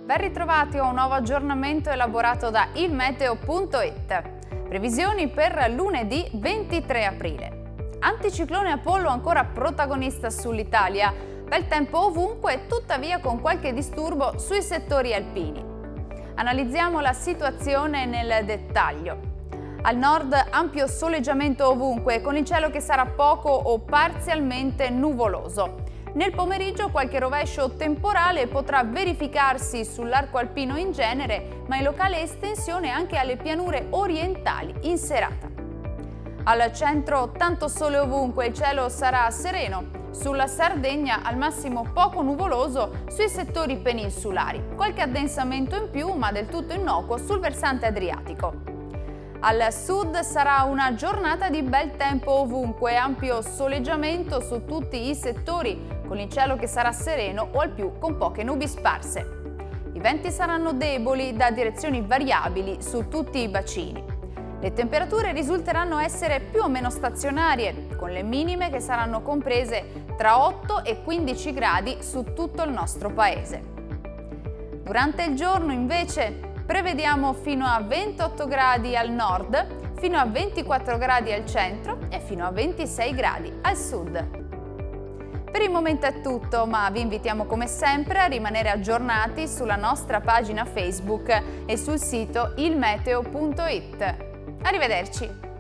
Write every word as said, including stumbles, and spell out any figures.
Ben ritrovati a un nuovo aggiornamento elaborato da ilmeteo punto it. Previsioni per lunedì ventitré aprile. Anticiclone Apollo ancora protagonista sull'Italia. Bel tempo ovunque, tuttavia con qualche disturbo sui settori alpini. Analizziamo la situazione nel dettaglio. Al nord ampio soleggiamento ovunque, con il cielo che sarà poco o parzialmente nuvoloso. Nel pomeriggio qualche rovescio temporale potrà verificarsi sull'arco alpino in genere, ma in locale estensione anche alle pianure orientali in serata. Al centro tanto sole ovunque, il cielo sarà sereno. Sulla Sardegna al massimo poco nuvoloso sui settori peninsulari. Qualche addensamento in più, ma del tutto innocuo sul versante adriatico. Al sud sarà una giornata di bel tempo ovunque, ampio soleggiamento su tutti i settori, con il cielo che sarà sereno o al più con poche nubi sparse. I venti saranno deboli da direzioni variabili su tutti i bacini. Le temperature risulteranno essere più o meno stazionarie, con le minime che saranno comprese tra otto e quindici gradi su tutto il nostro paese. Durante il giorno invece prevediamo fino a ventotto gradi al nord, fino a ventiquattro gradi al centro e fino a ventisei gradi al sud. Per il momento è tutto, ma vi invitiamo come sempre a rimanere aggiornati sulla nostra pagina Facebook e sul sito ilmeteo punto it. Arrivederci!